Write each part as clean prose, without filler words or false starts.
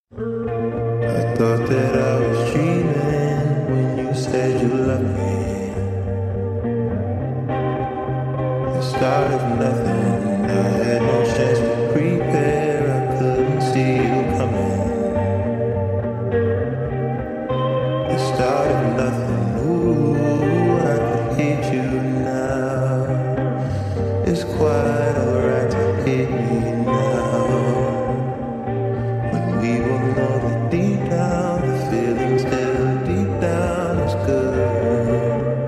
I thought that I was dreaming when you said you loved me. The start of nothing, I had no chance to prepare. I couldn't see you coming. The start of nothing, ooh, I could hate you now. It's quite alright to hate me now. When we both know that deep down, the feeling still deep down is good.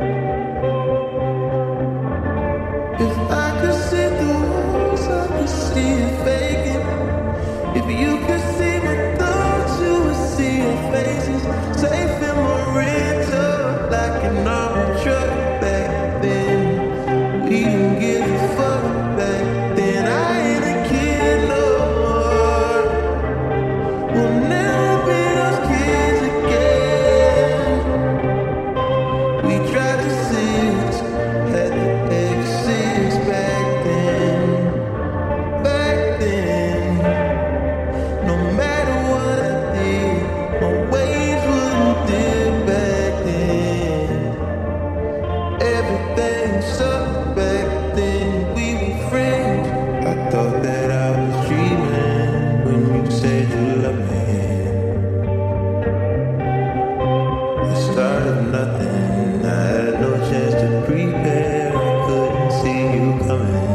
If I could see the walls, I could see it faking. If you could see my thoughts, you would see your faces. Safe in my rental, like an armored truck back then. We didn't give a fuck back then. I ain't a kid no more. We'll never be those kids again. We tried to six, had the X6 back then. Back then, no matter what I did, my ways wouldn't dip back then. Everything sucked back then. We were friends. I thought that I was dreaming when you said you loved me. The start of nothing. I had no chance to prepare. I couldn't see you coming.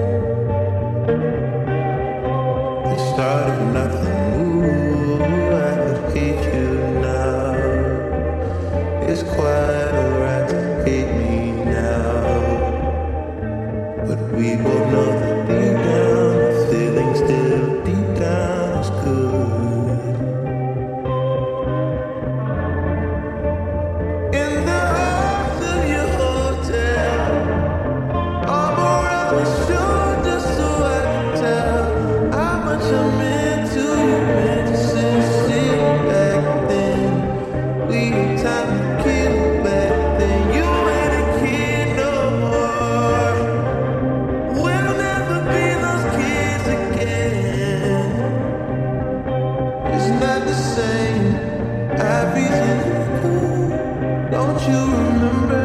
The start of nothing. Ooh, I could hate you now. It's quite alright to hate me now. But we both know that deep down, the feeling still deep down is good. In the halls of your hotel, arm around my shoulder so I can tell how much I meant to you, meant to sincere back then. We had time to kill back then. You ain't a kid no more. We'll never be those kids again. It's not the same. Everything cool. Don't you remember?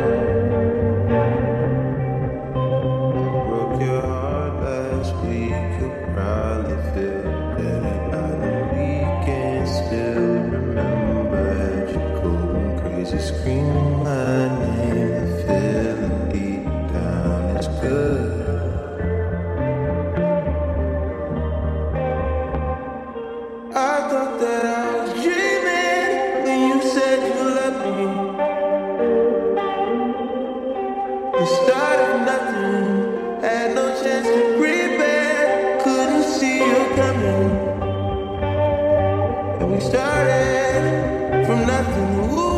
Broke your heart last week. You'll probably feel better by the weekend. Still remember as you going crazy, screaming my name. The feeling deep down is good. I thought that I was dreaming when you said you loved me. The start of nothing, had no chance to prepare. Couldn't see you coming. And we started from nothing. Ooh.